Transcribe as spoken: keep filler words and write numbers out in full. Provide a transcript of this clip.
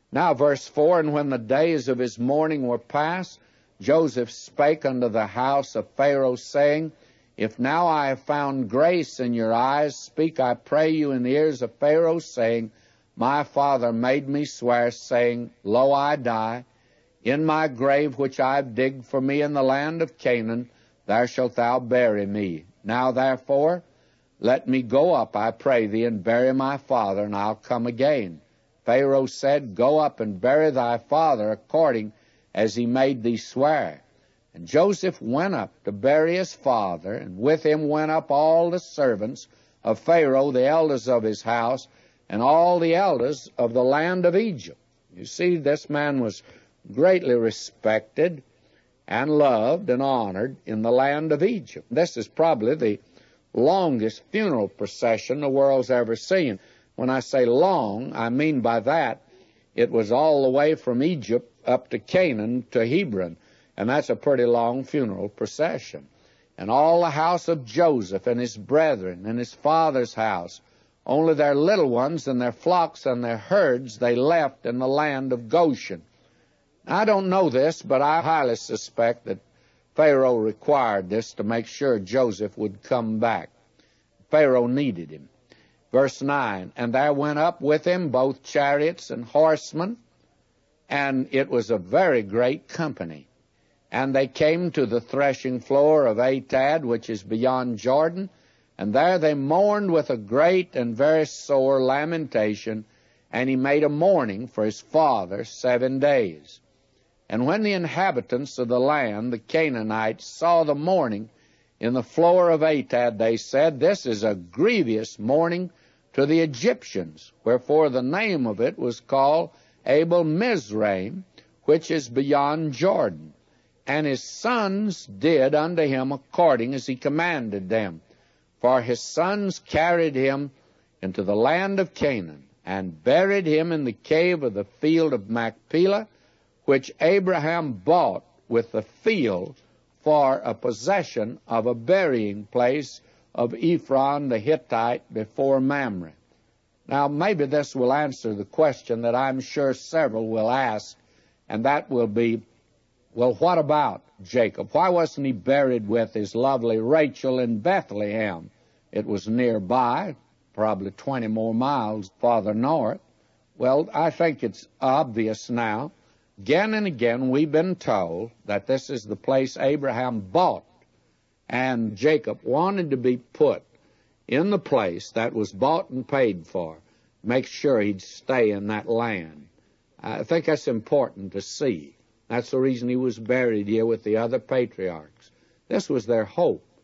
Now verse four, and when the days of his mourning were past, Joseph spake unto the house of Pharaoh, saying, If now I have found grace in your eyes, speak, I pray you, in the ears of Pharaoh, saying, My father made me swear, saying, Lo, I die. In my grave which I have digged for me in the land of Canaan, there shalt thou bury me. Now therefore, let me go up, I pray thee, and bury my father, and I'll come again. Pharaoh said, Go up and bury thy father according as he made thee swear. And Joseph went up to bury his father, and with him went up all the servants of Pharaoh, the elders of his house, and all the elders of the land of Egypt. You see, this man was greatly respected and loved and honored in the land of Egypt. This is probably the longest funeral procession the world's ever seen. When I say long, I mean by that it was all the way from Egypt up to Canaan to Hebron, and that's a pretty long funeral procession. And all the house of Joseph and his brethren and his father's house, only their little ones and their flocks and their herds they left in the land of Goshen. I don't know this, but I highly suspect that Pharaoh required this to make sure Joseph would come back. Pharaoh needed him. Verse nine, and there went up with him both chariots and horsemen, and it was a very great company. And they came to the threshing floor of Atad, which is beyond Jordan, and there they mourned with a great and very sore lamentation, and he made a mourning for his father seven days. And when the inhabitants of the land, the Canaanites, saw the mourning in the floor of Atad, they said, This is a grievous mourning to the Egyptians, wherefore the name of it was called Abel Mizraim, which is beyond Jordan. And his sons did unto him according as he commanded them. For his sons carried him into the land of Canaan, and buried him in the cave of the field of Machpelah, which Abraham bought with the field for a possession of a burying place of Ephron the Hittite before Mamre. Now, maybe this will answer the question that I'm sure several will ask, and that will be, well, what about Jacob? Why wasn't he buried with his lovely Rachel in Bethlehem? It was nearby, probably twenty more miles farther north. Well, I think it's obvious now. Again and again, we've been told that this is the place Abraham bought, and Jacob wanted to be put in the place that was bought and paid for, make sure he'd stay in that land. I think that's important to see. That's the reason he was buried here with the other patriarchs. This was their hope.